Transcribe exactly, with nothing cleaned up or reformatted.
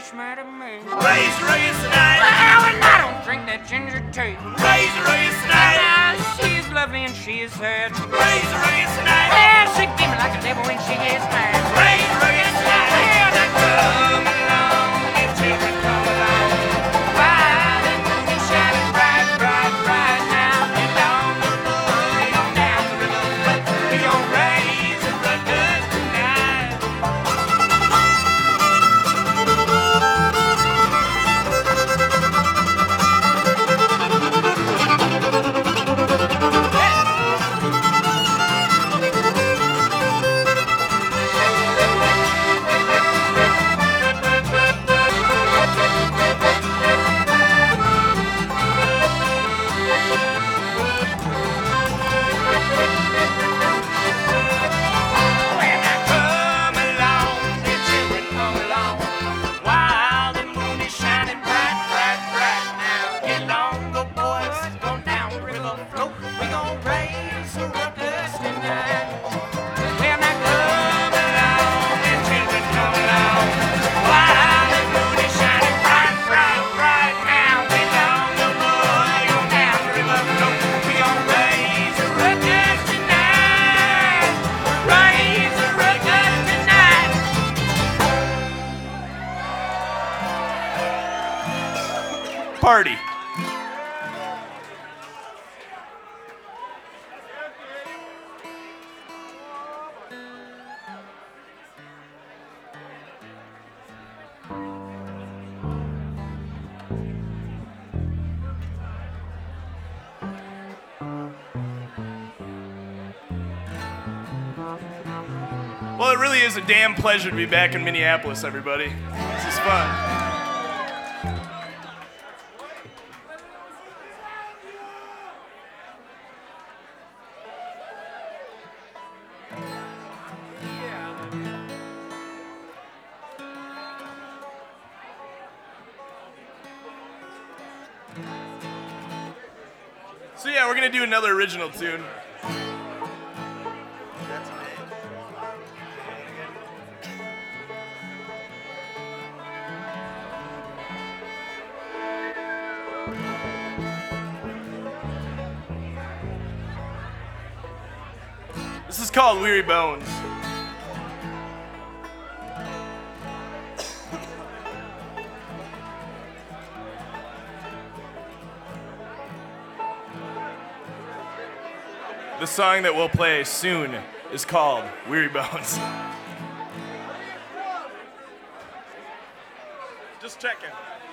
she's mad at me. Raise your raise tonight. Well, and I don't drink that ginger tea. Raise your raise tonight. Now, she is lovely and she is sad. Raise your raise tonight. Well, she give me like a devil when she gets mad. Raise your raise tonight. Well, now come along, you children, come along. While the moon is shining bright, bright, bright now. Get down the road, on down the river. We gon' raise the ruckus tonight. When I come along, the children come along. While the moon is shining bright, bright, bright now. Get along, go boys, go down the river flow. We gon' raise the ruckus tonight. When I come along, the children come along. While the moon is shining bright, bright, bright now. Get along, go boys, go down the river flow. We gon' raise the ruckus tonight. Raise the ruckus tonight. Party. Well, it really is a damn pleasure to be back in Minneapolis, everybody. This is fun. So yeah, we're gonna do another original tune. This is called Weary Bones. The song that we'll play soon is called Weary Bones. Just checking.